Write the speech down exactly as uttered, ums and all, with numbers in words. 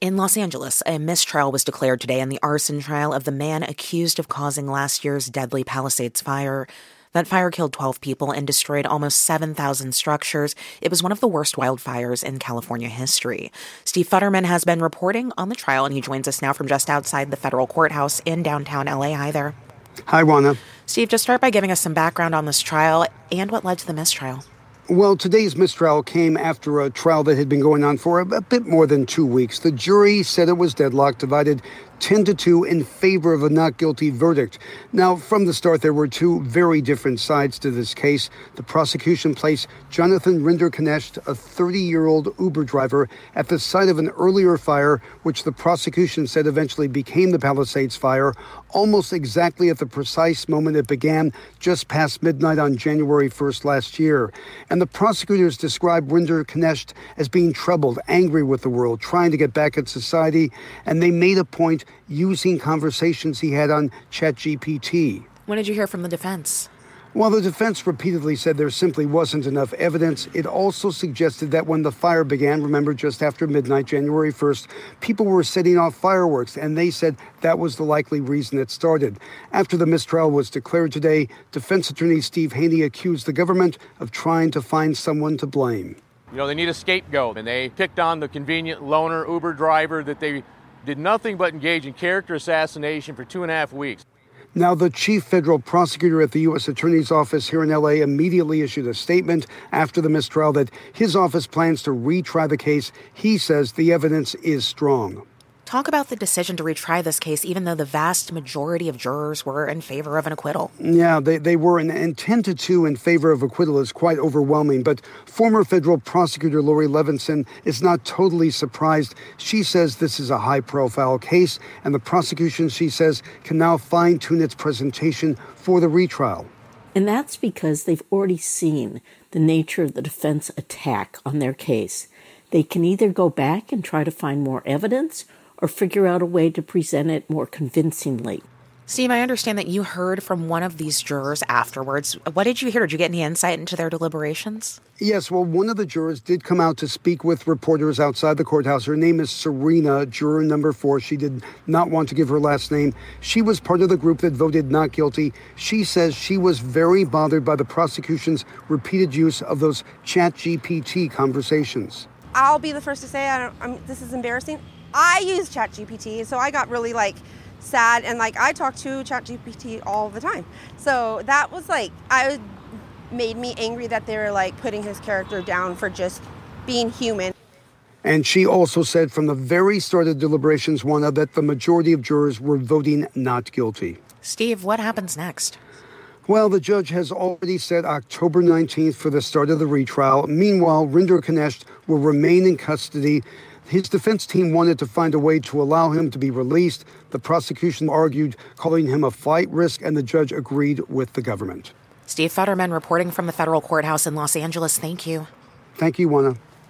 In Los Angeles, a mistrial was declared today in the arson trial of the man accused of causing last year's deadly Palisades fire. That fire killed twelve people and destroyed almost seven thousand structures. It was one of the worst wildfires in California history. Steve Futterman has been reporting on the trial, and he joins us now from just outside the federal courthouse in downtown L A. Hi there. Hi, Juana. Steve, just start by giving us some background on this trial and what led to the mistrial. Well, today's mistrial came after a trial that had been going on for a, a bit more than two weeks. The jury said it was deadlocked, divided ten to two in favor of a not guilty verdict. Now, from the start, there were two very different sides to this case. The prosecution placed Jonathan Rinderknecht, a thirty-year-old Uber driver, at the site of an earlier fire, which the prosecution said eventually became the Palisades fire, almost exactly at the precise moment it began, just past midnight on January first last year. And the prosecutors described Rinderknecht as being troubled, angry with the world, trying to get back at society, and they made a point using conversations he had on ChatGPT. What did you hear from the defense? While the defense repeatedly said there simply wasn't enough evidence, it also suggested that when the fire began, remember just after midnight, January first, people were setting off fireworks, and they said that was the likely reason it started. After the mistrial was declared today, defense attorney Steve Haney accused the government of trying to find someone to blame. You know, they need a scapegoat, and they picked on the convenient loner Uber driver that they did nothing but engage in character assassination for two and a half weeks. Now, the chief federal prosecutor at the U S Attorney's Office here in L A immediately issued a statement after the mistrial that his office plans to retry the case. He says the evidence is strong. Talk about the decision to retry this case, even though the vast majority of jurors were in favor of an acquittal. Yeah, they, they were, and, and ten to two in favor of acquittal is quite overwhelming. But former federal prosecutor Lori Levinson is not totally surprised. She says this is a high-profile case, and the prosecution, she says, can now fine-tune its presentation for the retrial. And that's because they've already seen the nature of the defense attack on their case. They can either go back and try to find more evidence or figure out a way to present it more convincingly. Steve, I understand that you heard from one of these jurors afterwards. What did you hear? Did you get any insight into their deliberations? Yes, well, one of the jurors did come out to speak with reporters outside the courthouse. Her name is Serena, juror number four. She did not want to give her last name. She was part of the group that voted not guilty. She says she was very bothered by the prosecution's repeated use of those ChatGPT conversations. I'll be the first to say I don't, I'm, this is embarrassing. I use ChatGPT, so I got really like sad, and like I talk to ChatGPT all the time. So that was like, I made me angry that they were like putting his character down for just being human. And she also said from the very start of deliberations, Juana, that the majority of jurors were voting not guilty. Steve, what happens next? Well, the judge has already set October nineteenth for the start of the retrial. Meanwhile, Rinderknecht will remain in custody. His defense team wanted to find a way to allow him to be released. The prosecution argued, calling him a flight risk, and the judge agreed with the government. Steve Futterman reporting from the federal courthouse in Los Angeles. Thank you. Thank you, Juana.